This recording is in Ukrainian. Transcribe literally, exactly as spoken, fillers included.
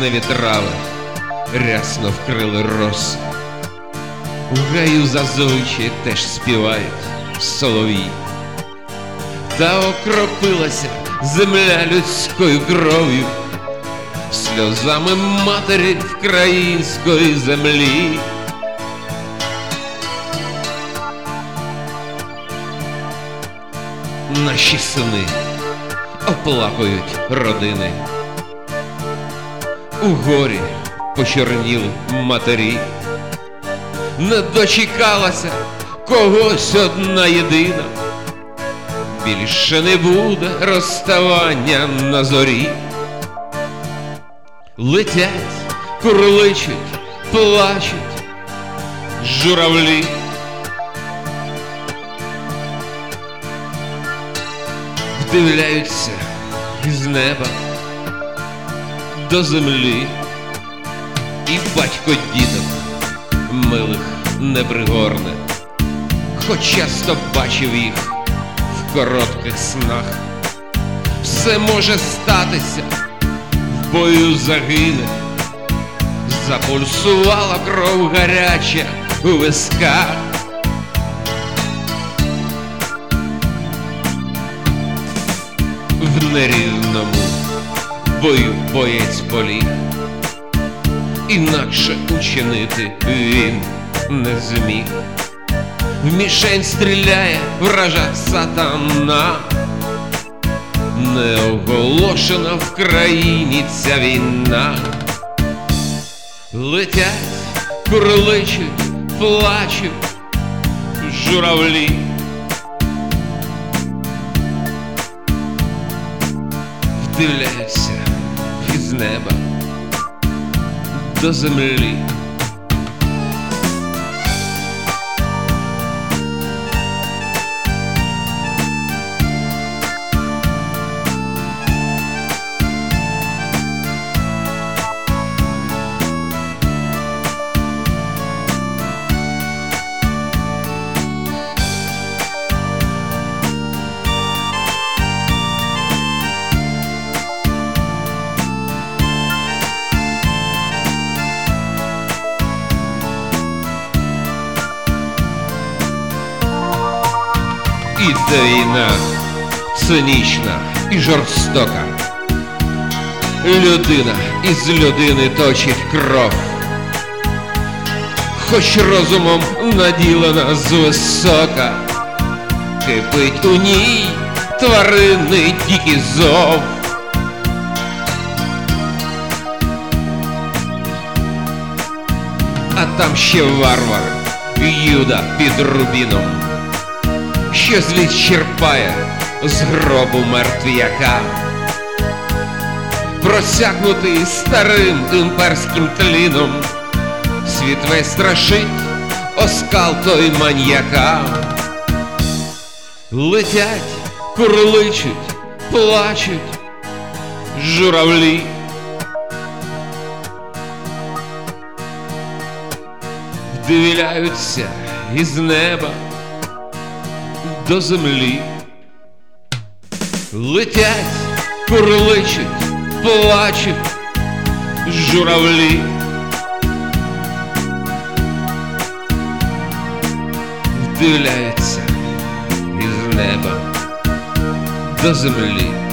Вишневі трави рясно вкрили роси. В гаю зазвичай теж співають солов'ї. Та окропилася земля людською кров'ю, сльозами матері вкраїнської землі. Наші сини оплакують родини, у горі почорніли матері. Не дочекалася когось одна єдина, більше не буде розставання на зорі. Летять, курличуть, плачуть журавлі. Вдивляються із неба до землі, і батько діток милих не пригорне, хоч часто бачив їх в коротких снах. Все може статися, в бою загине, запульсувала кров гаряча у висках. В нерівному бою боєць поліг, інакше учинити він не зміг. В мішень стріляє вража сатана, не оголошена в країні ця війна. Летять, курличуть, плачуть журавлі. Вдивляються із неба до землі. Іде війна цинічна і жорстока, людина із людини точить кров, хоч розумом наділена звисока, кипить у ній тваринний дикий зов. А там ще варвар, Юда під рубіном, що злість черпає з гробу мертвяка, просякнутий старим імперським тліном, світ весь страшить оскал той маньяка. Летять, курличуть, плачуть журавлі. Вдивляються із неба до землі. Летять, курличуть, плачуть журавлі. Вдивляються із неба до землі.